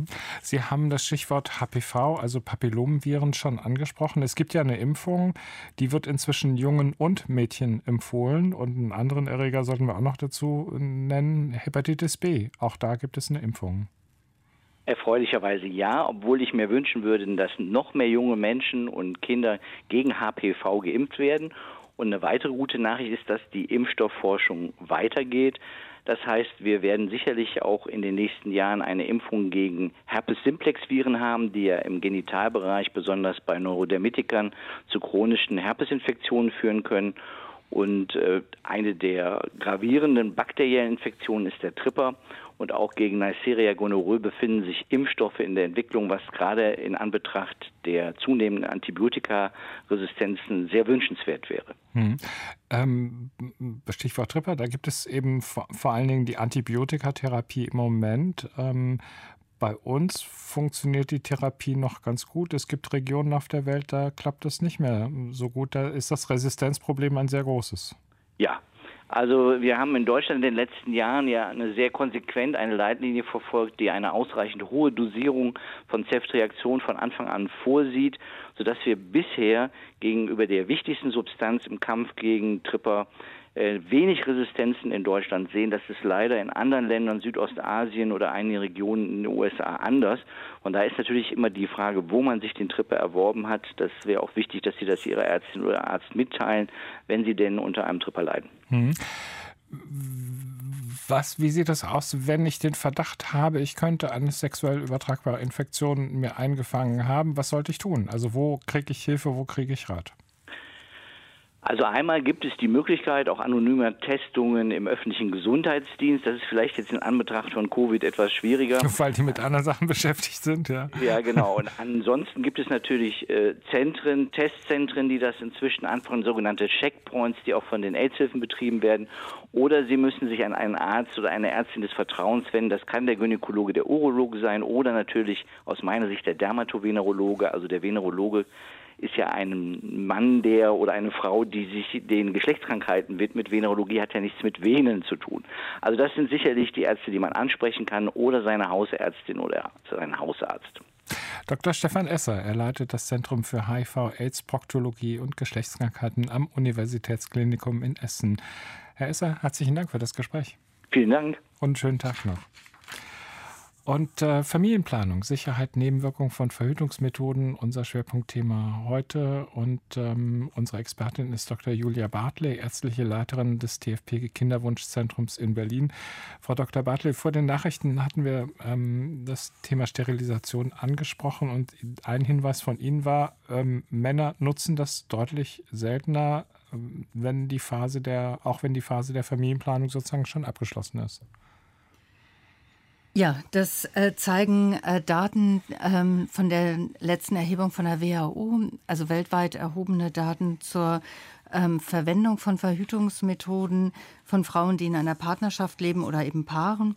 Sie haben das Stichwort HPV, also Papillomviren, schon angesprochen. Es gibt ja eine Impfung, die wird inzwischen Jungen und Mädchen empfohlen. Und einen anderen Erreger sollten wir auch noch dazu nennen, Hepatitis B. Auch da gibt es eine Impfung. Erfreulicherweise ja, obwohl ich mir wünschen würde, dass noch mehr junge Menschen und Kinder gegen HPV geimpft werden. Und eine weitere gute Nachricht ist, dass die Impfstoffforschung weitergeht. Das heißt, wir werden sicherlich auch in den nächsten Jahren eine Impfung gegen Herpes-Simplex-Viren haben, die ja im Genitalbereich, besonders bei Neurodermitikern, zu chronischen Herpesinfektionen führen können. Und eine der gravierenden bakteriellen Infektionen ist der Tripper. Und auch gegen Neisseria gonorrhoe befinden sich Impfstoffe in der Entwicklung, was gerade in Anbetracht der zunehmenden Antibiotikaresistenzen sehr wünschenswert wäre. Stichwort Tripper, da gibt es eben vor allen Dingen die Antibiotikatherapie im Moment. Bei uns funktioniert die Therapie noch ganz gut. Es gibt Regionen auf der Welt, da klappt das nicht mehr so gut. Da ist das Resistenzproblem ein sehr großes. Ja. Also wir haben in Deutschland in den letzten Jahren ja eine Leitlinie verfolgt, die eine ausreichend hohe Dosierung von Ceftriaxon von Anfang an vorsieht, sodass wir bisher gegenüber der wichtigsten Substanz im Kampf gegen Tripper wenig Resistenzen in Deutschland sehen. Das ist leider in anderen Ländern, Südostasien oder einigen Regionen in den USA anders. Und da ist natürlich immer die Frage, wo man sich den Tripper erworben hat. Das wäre auch wichtig, dass Sie das Ihrer Ärztin oder Arzt mitteilen, wenn Sie denn unter einem Tripper leiden. Wie sieht das aus, wenn ich den Verdacht habe, ich könnte eine sexuell übertragbare Infektion mir eingefangen haben? Was sollte ich tun? Also wo kriege ich Hilfe, wo kriege ich Rat? Also einmal gibt es die Möglichkeit auch anonymer Testungen im öffentlichen Gesundheitsdienst. Das ist vielleicht jetzt in Anbetracht von Covid etwas schwieriger. Weil die mit anderen Sachen beschäftigt sind, ja. Ja, genau. Und ansonsten gibt es natürlich Testzentren, die das inzwischen anfangen, sogenannte Checkpoints, die auch von den AIDS-Hilfen betrieben werden. Oder Sie müssen sich an einen Arzt oder eine Ärztin des Vertrauens wenden. Das kann der Gynäkologe, der Urologe sein oder natürlich aus meiner Sicht der Dermatovenerologe. Also der Venerologe ist ja ein Mann, oder eine Frau, die sich den Geschlechtskrankheiten widmet. Venerologie hat ja nichts mit Venen zu tun. Also das sind sicherlich die Ärzte, die man ansprechen kann oder seine Hausärztin oder sein Hausarzt. Dr. Stefan Esser, er leitet das Zentrum für HIV, AIDS, Proktologie und Geschlechtskrankheiten am Universitätsklinikum in Essen. Herr Esser, herzlichen Dank für das Gespräch. Vielen Dank. Und einen schönen Tag noch. Und Familienplanung, Sicherheit, Nebenwirkungen von Verhütungsmethoden, unser Schwerpunktthema heute. Und unsere Expertin ist Dr. Julia Bartley, ärztliche Leiterin des TFP Kinderwunschzentrums in Berlin. Frau Dr. Bartley, vor den Nachrichten hatten wir das Thema Sterilisation angesprochen und ein Hinweis von Ihnen war, Männer nutzen das deutlich seltener, wenn die Phase der Familienplanung sozusagen schon abgeschlossen ist. Ja, das zeigen Daten von der letzten Erhebung von der WHO, also weltweit erhobene Daten zur Verwendung von Verhütungsmethoden von Frauen, die in einer Partnerschaft leben oder eben Paaren.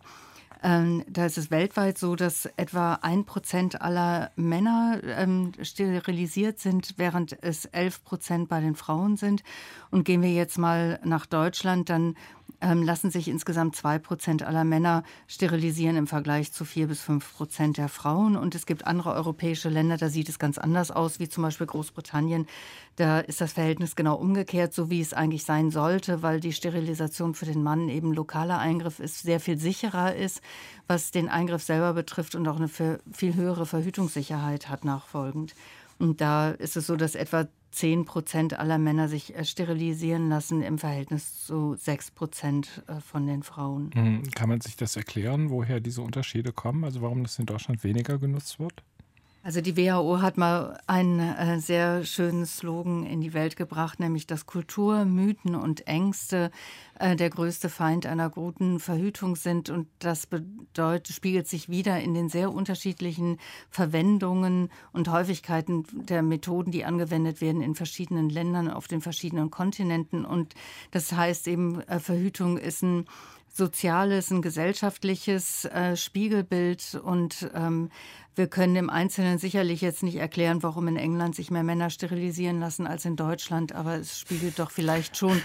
Da ist es weltweit so, dass etwa 1% aller Männer sterilisiert sind, während es 11% bei den Frauen sind. Und gehen wir jetzt mal nach Deutschland, dann lassen sich insgesamt 2% aller Männer sterilisieren im Vergleich zu 4-5% der Frauen. Und es gibt andere europäische Länder, da sieht es ganz anders aus, wie zum Beispiel Großbritannien. Da ist das Verhältnis genau umgekehrt, so wie es eigentlich sein sollte, weil die Sterilisation für den Mann eben lokaler Eingriff ist, sehr viel sicherer ist, was den Eingriff selber betrifft und auch eine viel höhere Verhütungssicherheit hat nachfolgend. Und da ist es so, dass etwa 10% aller Männer sich sterilisieren lassen im Verhältnis zu 6% von den Frauen. Kann man sich das erklären, woher diese Unterschiede kommen? Also warum das in Deutschland weniger genutzt wird? Also die WHO hat mal einen sehr schönen Slogan in die Welt gebracht, nämlich dass Kultur, Mythen und Ängste der größte Feind einer guten Verhütung sind. Und das spiegelt sich wieder in den sehr unterschiedlichen Verwendungen und Häufigkeiten der Methoden, die angewendet werden in verschiedenen Ländern, auf den verschiedenen Kontinenten. Und das heißt eben, Verhütung ist ein soziales, ein gesellschaftliches Spiegelbild und wir können im Einzelnen sicherlich jetzt nicht erklären, warum in England sich mehr Männer sterilisieren lassen als in Deutschland, aber es spiegelt doch vielleicht schon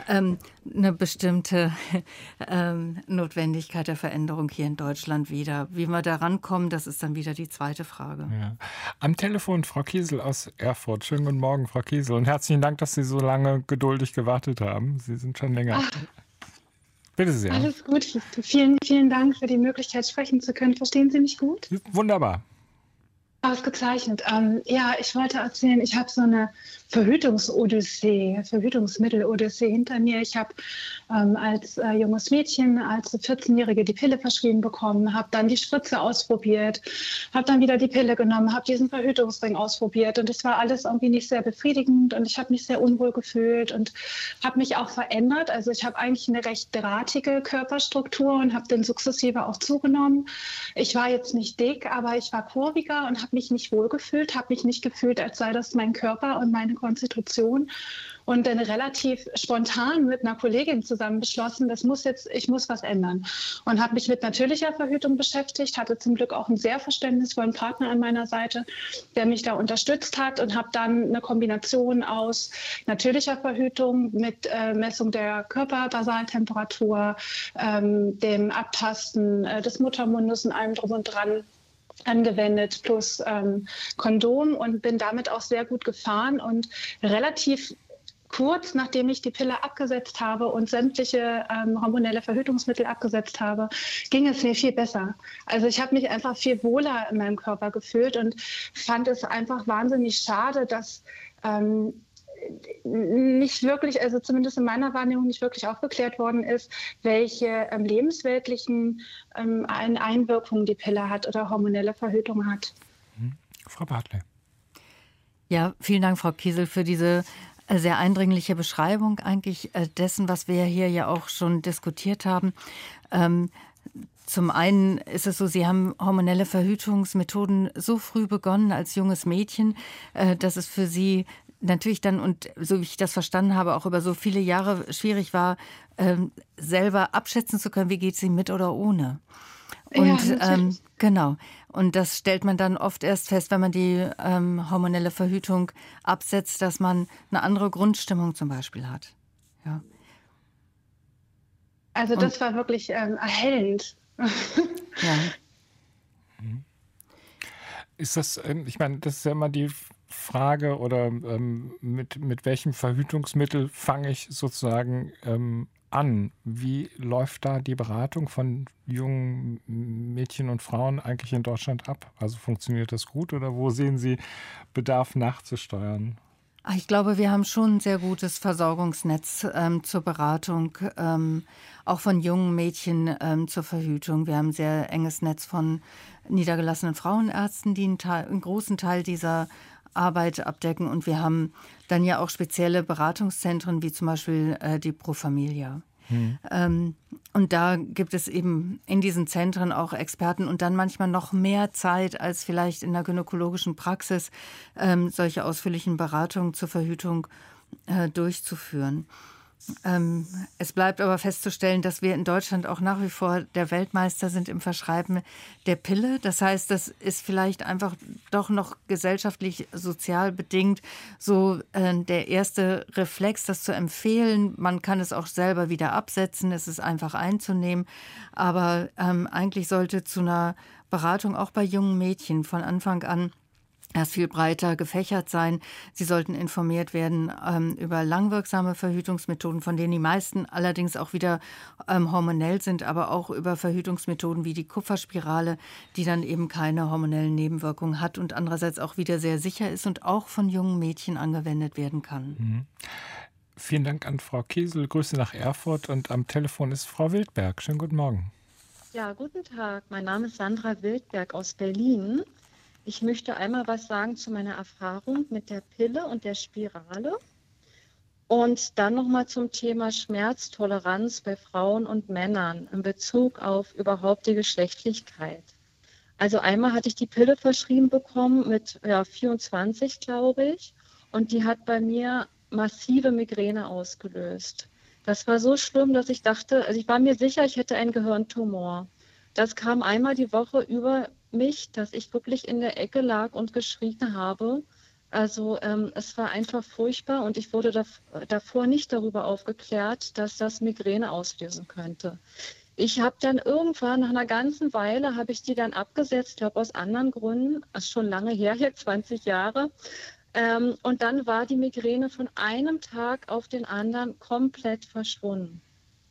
eine bestimmte Notwendigkeit der Veränderung hier in Deutschland wider. Wie wir da rankommen, das ist dann wieder die zweite Frage. Ja. Am Telefon Frau Kiesel aus Erfurt. Schönen guten Morgen, Frau Kiesel. Und herzlichen Dank, dass Sie so lange geduldig gewartet haben. Sie sind schon länger. Bitte sehr. Alles gut. Vielen, vielen Dank für die Möglichkeit, sprechen zu können. Verstehen Sie mich gut? Wunderbar. Ausgezeichnet. Ja, ich wollte erzählen, ich habe so eine Verhütungsmittel-Odyssee hinter mir. Ich habe als junges Mädchen, als 14-Jährige die Pille verschrieben bekommen, habe dann die Spritze ausprobiert, habe dann wieder die Pille genommen, habe diesen Verhütungsring ausprobiert und es war alles irgendwie nicht sehr befriedigend und ich habe mich sehr unwohl gefühlt und habe mich auch verändert. Also ich habe eigentlich eine recht drahtige Körperstruktur und habe dann sukzessive auch zugenommen. Ich war jetzt nicht dick, aber ich war kurviger und habe mich nicht wohlgefühlt, habe mich nicht gefühlt, als sei das mein Körper und meine Konstitution. Und dann relativ spontan mit einer Kollegin zusammen beschlossen, ich muss was ändern. Und habe mich mit natürlicher Verhütung beschäftigt, hatte zum Glück auch einen sehr verständnisvollen Partner an meiner Seite, der mich da unterstützt hat und habe dann eine Kombination aus natürlicher Verhütung mit Messung der Körperbasaltemperatur, dem Abtasten des Muttermundes und allem drum und dran angewendet, plus Kondom und bin damit auch sehr gut gefahren und relativ kurz nachdem ich die Pille abgesetzt habe und sämtliche hormonelle Verhütungsmittel abgesetzt habe, ging es mir viel besser. Also ich habe mich einfach viel wohler in meinem Körper gefühlt und fand es einfach wahnsinnig schade, dass nicht wirklich, also zumindest in meiner Wahrnehmung nicht wirklich aufgeklärt worden ist, welche lebensweltlichen Einwirkungen die Pille hat oder hormonelle Verhütung hat. Frau Bartley. Ja, vielen Dank, Frau Kiesel, für diese sehr eindringliche Beschreibung eigentlich dessen, was wir hier ja auch schon diskutiert haben. Zum einen ist es so, Sie haben hormonelle Verhütungsmethoden so früh begonnen als junges Mädchen, dass es für Sie natürlich dann, und so wie ich das verstanden habe, auch über so viele Jahre schwierig war, selber abschätzen zu können, wie geht es Ihnen mit oder ohne. Und Ja, genau. Und das stellt man dann oft erst fest, wenn man die hormonelle Verhütung absetzt, dass man eine andere Grundstimmung zum Beispiel hat. Ja. also das war wirklich erhellend. Ja. Ist das, ich meine, das ist ja immer die Frage, oder mit welchem Verhütungsmittel fange ich sozusagen an? Wie läuft da die Beratung von jungen Mädchen und Frauen eigentlich in Deutschland ab? Also funktioniert das gut, oder wo sehen Sie Bedarf nachzusteuern? Ich glaube, wir haben schon ein sehr gutes Versorgungsnetz zur Beratung, auch von jungen Mädchen zur Verhütung. Wir haben ein sehr enges Netz von niedergelassenen Frauenärzten, die einen großen Teil dieser Arbeit abdecken. Und wir haben dann ja auch spezielle Beratungszentren, wie zum Beispiel die Pro Familia. Und da gibt es eben in diesen Zentren auch Experten und dann manchmal noch mehr Zeit als vielleicht in der gynäkologischen Praxis, solche ausführlichen Beratungen zur Verhütung durchzuführen. Es bleibt aber festzustellen, dass wir in Deutschland auch nach wie vor der Weltmeister sind im Verschreiben der Pille. Das heißt, das ist vielleicht einfach doch noch gesellschaftlich, sozial bedingt so der erste Reflex, das zu empfehlen. Man kann es auch selber wieder absetzen, es ist einfach einzunehmen. Aber eigentlich sollte zu einer Beratung auch bei jungen Mädchen von Anfang an erst viel breiter gefächert sein. Sie sollten informiert werden über langwirksame Verhütungsmethoden, von denen die meisten allerdings auch wieder hormonell sind, aber auch über Verhütungsmethoden wie die Kupferspirale, die dann eben keine hormonellen Nebenwirkungen hat und andererseits auch wieder sehr sicher ist und auch von jungen Mädchen angewendet werden kann. Mhm. Vielen Dank an Frau Kiesel. Grüße nach Erfurt, und am Telefon ist Frau Wildberg. Schönen guten Morgen. Ja, guten Tag. Mein Name ist Sandra Wildberg aus Berlin. Ich möchte einmal was sagen zu meiner Erfahrung mit der Pille und der Spirale und dann nochmal zum Thema Schmerztoleranz bei Frauen und Männern in Bezug auf überhaupt die Geschlechtlichkeit. Also einmal hatte ich die Pille verschrieben bekommen mit 24, glaube ich, und die hat bei mir massive Migräne ausgelöst. Das war so schlimm, dass ich dachte, also ich war mir sicher, ich hätte einen Gehirntumor. Das kam einmal die Woche über mich, dass ich wirklich in der Ecke lag und geschrien habe. Also es war einfach furchtbar und ich wurde davor nicht darüber aufgeklärt, dass das Migräne auslösen könnte. Ich habe dann irgendwann, nach einer ganzen Weile, habe ich die dann abgesetzt, glaube aus anderen Gründen, das ist schon lange her, hier 20 Jahre. Und dann war die Migräne von einem Tag auf den anderen komplett verschwunden.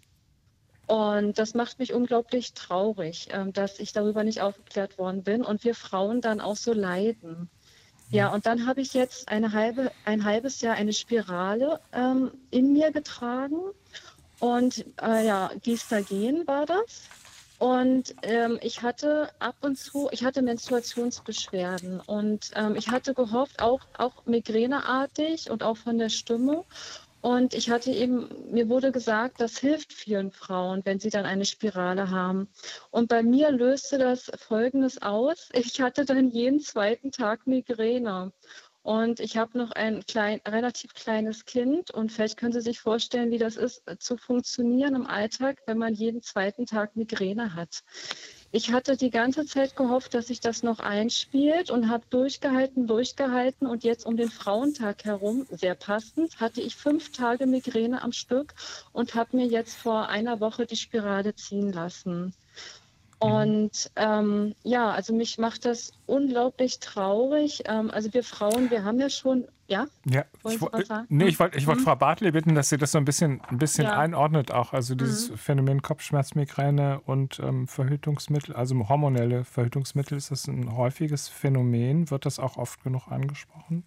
Und das macht mich unglaublich traurig, dass ich darüber nicht aufgeklärt worden bin und wir Frauen dann auch so leiden. Ja, und dann habe ich jetzt ein halbes Jahr eine Spirale in mir getragen und Gestagen war das. Und ich hatte ich hatte Menstruationsbeschwerden und ich hatte gehofft, auch migräneartig und auch von der Stimme. Und mir wurde gesagt, das hilft vielen Frauen, wenn sie dann eine Spirale haben. Und bei mir löste das Folgendes aus. Ich hatte dann jeden zweiten Tag Migräne. Und ich habe noch ein relativ kleines Kind. Und vielleicht können Sie sich vorstellen, wie das ist, zu funktionieren im Alltag, wenn man jeden zweiten Tag Migräne hat. Ich hatte die ganze Zeit gehofft, dass sich das noch einspielt und habe durchgehalten. Und jetzt um den Frauentag herum, sehr passend, hatte ich 5 Tage Migräne am Stück und habe mir jetzt vor einer Woche die Spirale ziehen lassen. Und also mich macht das unglaublich traurig. Also wir Frauen, wir haben ja schon, ja? Ja, ich wollte Frau Bartley bitten, dass sie das so ein bisschen einordnet auch. Also dieses Phänomen Kopfschmerzmigräne und Verhütungsmittel, also hormonelle Verhütungsmittel, ist das ein häufiges Phänomen? Wird das auch oft genug angesprochen?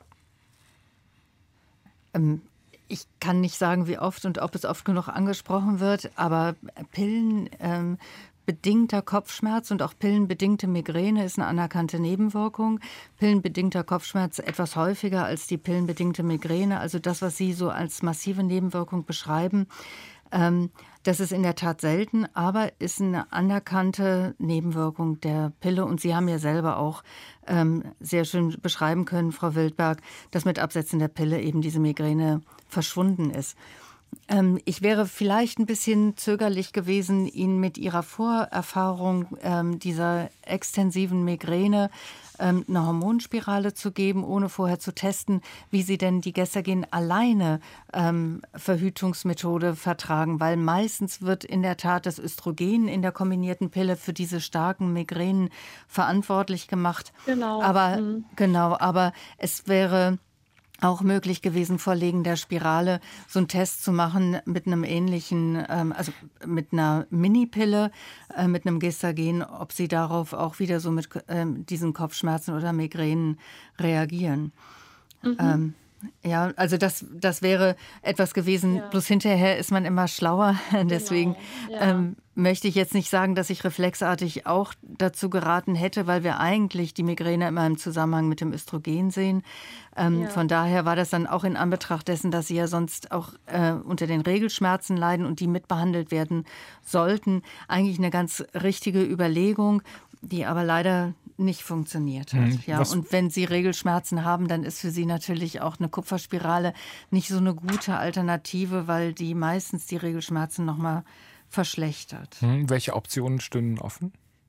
Ich kann nicht sagen, wie oft und ob es oft genug angesprochen wird, aber Pillen pillenbedingter Kopfschmerz und auch pillenbedingte Migräne ist eine anerkannte Nebenwirkung. Pillenbedingter Kopfschmerz etwas häufiger als die pillenbedingte Migräne. Also das, was Sie so als massive Nebenwirkung beschreiben, das ist in der Tat selten, aber ist eine anerkannte Nebenwirkung der Pille. Und Sie haben ja selber auch sehr schön beschreiben können, Frau Wildberg, dass mit Absetzen der Pille eben diese Migräne verschwunden ist. Ich wäre vielleicht ein bisschen zögerlich gewesen, Ihnen mit Ihrer Vorerfahrung dieser extensiven Migräne eine Hormonspirale zu geben, ohne vorher zu testen, wie Sie denn die Gestagen alleine Verhütungsmethode vertragen. Weil meistens wird in der Tat das Östrogen in der kombinierten Pille für diese starken Migränen verantwortlich gemacht. Genau. Aber es wäre auch möglich gewesen, vor Legen der Spirale so einen Test zu machen mit einem ähnlichen, also mit einer Minipille, mit einem Gestagen, ob sie darauf auch wieder so mit diesen Kopfschmerzen oder Migränen reagieren. Ja, also das wäre etwas gewesen, bloß hinterher ist man immer schlauer. Deswegen möchte ich jetzt nicht sagen, dass ich reflexartig auch dazu geraten hätte, weil wir eigentlich die Migräne immer im Zusammenhang mit dem Östrogen sehen. Von daher war das dann auch in Anbetracht dessen, dass sie ja sonst auch unter den Regelschmerzen leiden und die mitbehandelt werden sollten, eigentlich eine ganz richtige Überlegung, die aber leider nicht funktioniert hat. Ja, und wenn Sie Regelschmerzen haben, dann ist für Sie natürlich auch eine Kupferspirale nicht so eine gute Alternative, weil die meistens die Regelschmerzen noch mal verschlechtert. Welche Optionen stünden offen?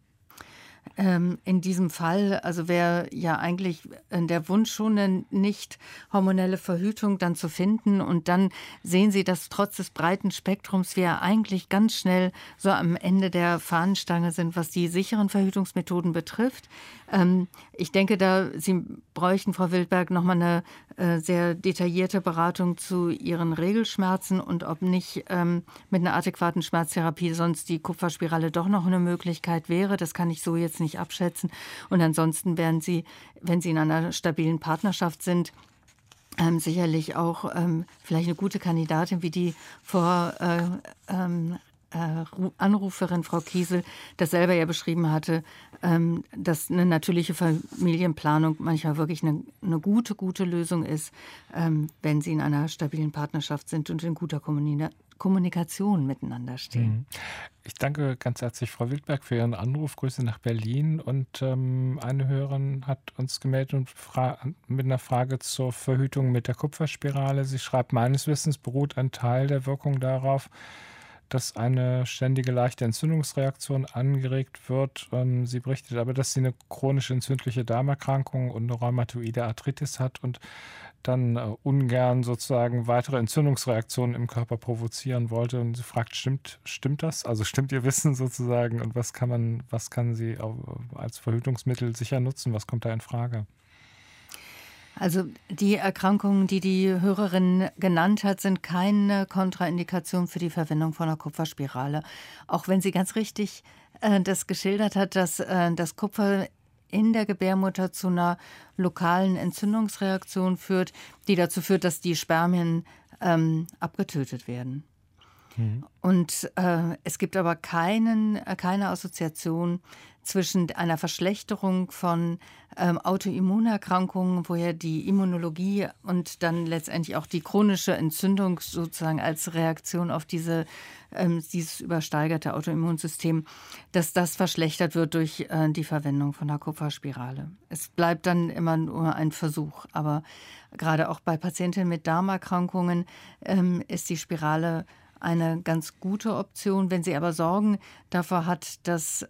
In diesem Fall, also wäre ja eigentlich der Wunsch schon, eine nicht hormonelle Verhütung dann zu finden. Und dann sehen Sie, dass trotz des breiten Spektrums wir eigentlich ganz schnell so am Ende der Fahnenstange sind, was die sicheren Verhütungsmethoden betrifft. Ich denke, Sie bräuchten, Frau Wildberg, nochmal eine sehr detaillierte Beratung zu Ihren Regelschmerzen und ob nicht mit einer adäquaten Schmerztherapie sonst die Kupferspirale doch noch eine Möglichkeit wäre. Das kann ich so jetzt nicht abschätzen. Und ansonsten wären Sie, wenn Sie in einer stabilen Partnerschaft sind, sicherlich auch vielleicht eine gute Kandidatin, wie die Anruferin Frau Kiesel das selber ja beschrieben hatte, dass eine natürliche Familienplanung manchmal wirklich eine gute Lösung ist, wenn sie in einer stabilen Partnerschaft sind und in guter Kommunikation miteinander stehen. Ich danke ganz herzlich, Frau Wildberg, für Ihren Anruf. Grüße nach Berlin. Und eine Hörerin hat uns gemeldet und mit einer Frage zur Verhütung mit der Kupferspirale. Sie schreibt, meines Wissens beruht ein Teil der Wirkung darauf, dass eine ständige leichte Entzündungsreaktion angeregt wird. Sie berichtet aber, dass sie eine chronische entzündliche Darmerkrankung und eine rheumatoide Arthritis hat und dann ungern sozusagen weitere Entzündungsreaktionen im Körper provozieren wollte. Und sie fragt, stimmt das? Also stimmt Ihr Wissen sozusagen? Und was kann sie als Verhütungsmittel sicher nutzen? Was kommt da in Frage? Also die Erkrankungen, die die Hörerin genannt hat, sind keine Kontraindikation für die Verwendung von einer Kupferspirale. Auch wenn sie ganz richtig das geschildert hat, dass das Kupfer in der Gebärmutter zu einer lokalen Entzündungsreaktion führt, die dazu führt, dass die Spermien abgetötet werden. Und es gibt aber keine Assoziation zwischen einer Verschlechterung von Autoimmunerkrankungen, wo ja die Immunologie und dann letztendlich auch die chronische Entzündung sozusagen als Reaktion auf dieses übersteigerte Autoimmunsystem, dass das verschlechtert wird durch die Verwendung von der Kupferspirale. Es bleibt dann immer nur ein Versuch, aber gerade auch bei Patientinnen mit Darmerkrankungen ist die Spirale eine ganz gute Option. Wenn sie aber Sorgen davor hat, dass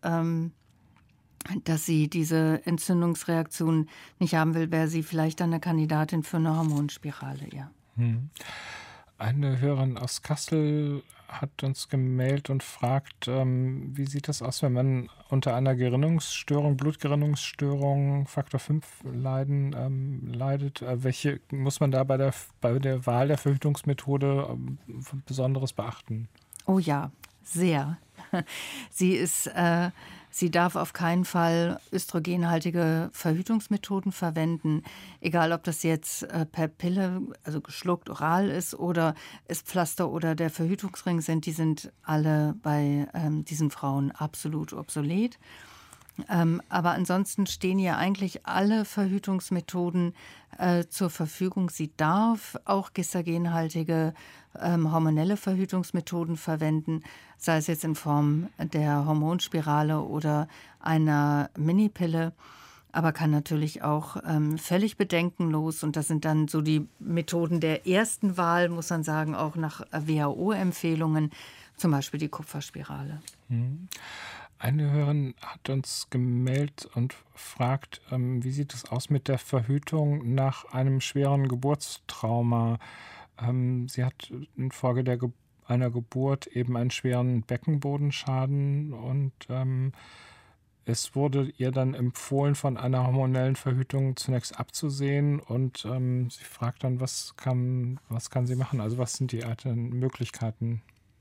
sie diese Entzündungsreaktion nicht haben will, wäre sie vielleicht eine Kandidatin für eine Hormonspirale. Ja. Eine Hörerin aus Kassel hat uns gemeldet und fragt, wie sieht das aus, wenn man unter einer Gerinnungsstörung, Blutgerinnungsstörung, Faktor 5 leidet? Welche muss man da bei der Wahl der Verhütungsmethode Besonderes beachten? Oh ja, sehr. Sie darf auf keinen Fall östrogenhaltige Verhütungsmethoden verwenden, egal ob das jetzt per Pille, also geschluckt oral ist oder es Pflaster oder der Verhütungsring sind. Die sind alle bei diesen Frauen absolut obsolet. Aber ansonsten stehen ihr eigentlich alle Verhütungsmethoden zur Verfügung. Sie darf auch gestagenhaltige hormonelle Verhütungsmethoden verwenden, sei es jetzt in Form der Hormonspirale oder einer Minipille, aber kann natürlich auch völlig bedenkenlos, und das sind dann so die Methoden der ersten Wahl, muss man sagen, auch nach WHO-Empfehlungen, zum Beispiel die Kupferspirale. Eine Hörerin hat uns gemeldet und fragt, wie sieht es aus mit der Verhütung nach einem schweren Geburtstrauma? Sie hat infolge einer Geburt eben einen schweren Beckenbodenschaden und es wurde ihr dann empfohlen, von einer hormonellen Verhütung zunächst abzusehen und sie fragt dann, was kann sie machen? Also was sind die Möglichkeiten?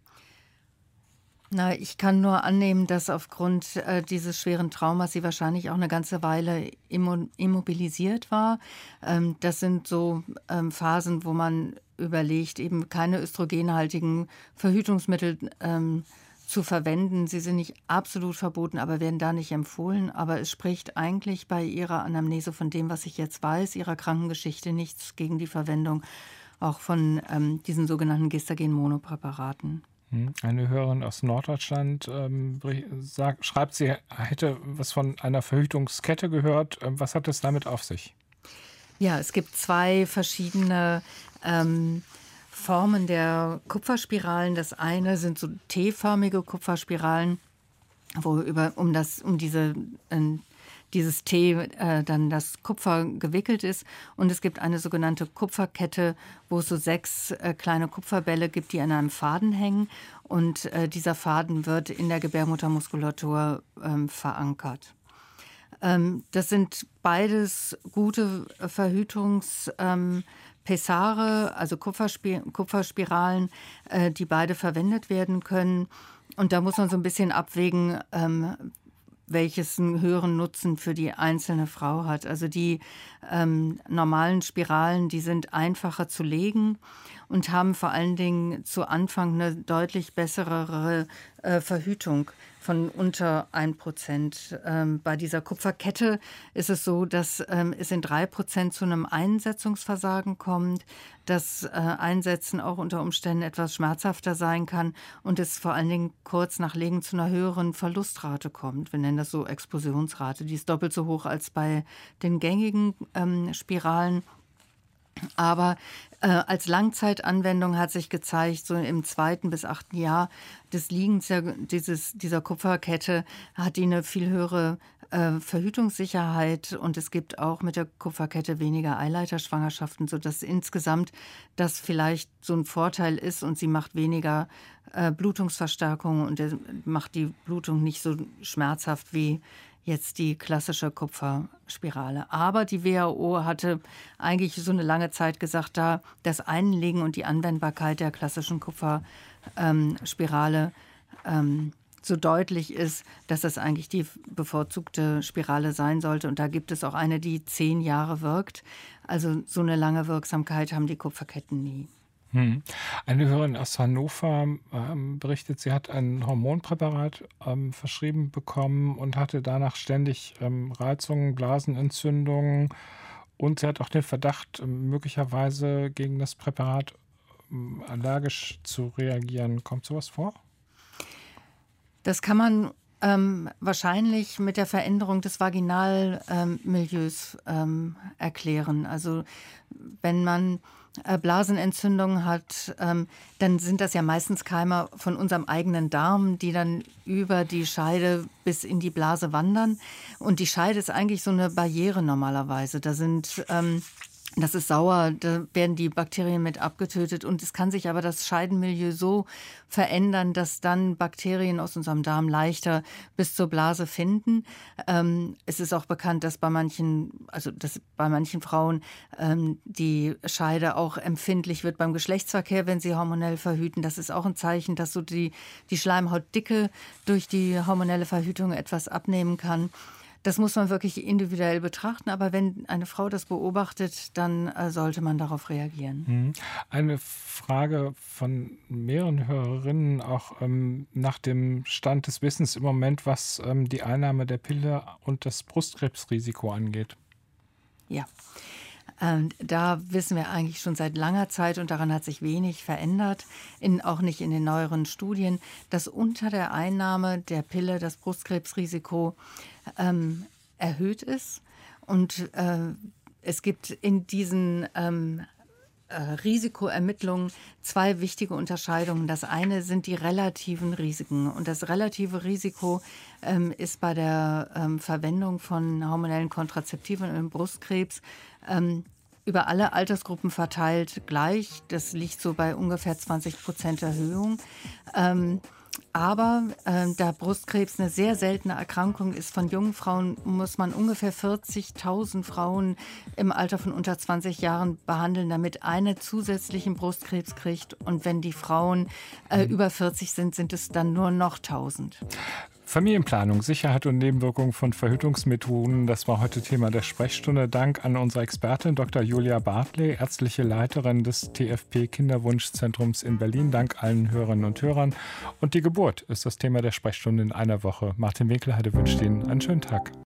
Na, ich kann nur annehmen, dass aufgrund dieses schweren Traumas sie wahrscheinlich auch eine ganze Weile immobilisiert war. Das sind so Phasen, wo man überlegt, eben keine östrogenhaltigen Verhütungsmittel zu verwenden. Sie sind nicht absolut verboten, aber werden da nicht empfohlen. Aber es spricht eigentlich bei ihrer Anamnese von dem, was ich jetzt weiß, ihrer Krankengeschichte, nichts gegen die Verwendung auch von diesen sogenannten Gestagen-Monopräparaten. Eine Hörerin aus Norddeutschland schreibt, sie hätte was von einer Verhütungskette gehört. Was hat es damit auf sich? Ja, es gibt 2 verschiedene Formen der Kupferspiralen. Das eine sind so T-förmige Kupferspiralen, wo dieses T dann das Kupfer gewickelt ist. Und es gibt eine sogenannte Kupferkette, wo es so 6 kleine Kupferbälle gibt, die an einem Faden hängen. Und dieser Faden wird in der Gebärmuttermuskulatur verankert. Das sind beides gute Verhütungspessare, also Kupferspiralen, die beide verwendet werden können. Und da muss man so ein bisschen abwägen, welches einen höheren Nutzen für die einzelne Frau hat. Also die normalen Spiralen, die sind einfacher zu legen und haben vor allen Dingen zu Anfang eine deutlich bessere Verhütung von unter 1%. Bei dieser Kupferkette ist es so, dass es in 3% zu einem Einsetzungsversagen kommt, dass Einsetzen auch unter Umständen etwas schmerzhafter sein kann und es vor allen Dingen kurz nach Legen zu einer höheren Verlustrate kommt. Wir nennen das so Explosionsrate. Die ist doppelt so hoch als bei den gängigen Spiralen. Aber als Langzeitanwendung hat sich gezeigt, so im 2. bis 8. Jahr des Liegens dieser Kupferkette hat die eine viel höhere Verhütungssicherheit und es gibt auch mit der Kupferkette weniger Eileiterschwangerschaften, sodass insgesamt das vielleicht so ein Vorteil ist und sie macht weniger Blutungsverstärkung und macht die Blutung nicht so schmerzhaft wie jetzt die klassische Kupferspirale. Aber die WHO hatte eigentlich so eine lange Zeit gesagt, da das Einlegen und die Anwendbarkeit der klassischen Kupferspirale so deutlich ist, dass das eigentlich die bevorzugte Spirale sein sollte. Und da gibt es auch eine, die 10 Jahre wirkt. Also so eine lange Wirksamkeit haben die Kupferketten nie. Eine Hörerin aus Hannover berichtet, sie hat ein Hormonpräparat verschrieben bekommen und hatte danach ständig Reizungen, Blasenentzündungen und sie hat auch den Verdacht, möglicherweise gegen das Präparat allergisch zu reagieren. Kommt sowas vor? Das kann man wahrscheinlich mit der Veränderung des Vaginalmilieus erklären. Also wenn man Blasenentzündungen hat, dann sind das ja meistens Keime von unserem eigenen Darm, die dann über die Scheide bis in die Blase wandern. Und die Scheide ist eigentlich so eine Barriere normalerweise. Da sind Das ist sauer, da werden die Bakterien mit abgetötet und es kann sich aber das Scheidenmilieu so verändern, dass dann Bakterien aus unserem Darm leichter bis zur Blase finden. Es ist auch bekannt, dass bei manchen Frauen die Scheide auch empfindlich wird beim Geschlechtsverkehr, wenn sie hormonell verhüten. Das ist auch ein Zeichen, dass so die Schleimhautdicke durch die hormonelle Verhütung etwas abnehmen kann. Das muss man wirklich individuell betrachten, aber wenn eine Frau das beobachtet, dann sollte man darauf reagieren. Eine Frage von mehreren Hörerinnen, auch nach dem Stand des Wissens im Moment, was die Einnahme der Pille und das Brustkrebsrisiko angeht. Ja. Da wissen wir eigentlich schon seit langer Zeit, und daran hat sich wenig verändert, auch nicht in den neueren Studien, dass unter der Einnahme der Pille das Brustkrebsrisiko erhöht ist. Und es gibt in diesen Risikoermittlungen zwei wichtige Unterscheidungen. Das eine sind die relativen Risiken. Und das relative Risiko ist bei der Verwendung von hormonellen Kontrazeptiven im Brustkrebs über alle Altersgruppen verteilt gleich. Das liegt so bei ungefähr 20% Erhöhung. Aber da Brustkrebs eine sehr seltene Erkrankung ist, von jungen Frauen muss man ungefähr 40.000 Frauen im Alter von unter 20 Jahren behandeln, damit eine zusätzlichen Brustkrebs kriegt. Und wenn die Frauen über 40 sind, sind es dann nur noch 1.000. Familienplanung, Sicherheit und Nebenwirkungen von Verhütungsmethoden, das war heute Thema der Sprechstunde. Dank an unsere Expertin Dr. Julia Bartley, ärztliche Leiterin des TFP Kinderwunschzentrums in Berlin. Dank allen Hörerinnen und Hörern. Und die Geburt ist das Thema der Sprechstunde in einer Woche. Martin Winkelheide wünscht Ihnen einen schönen Tag.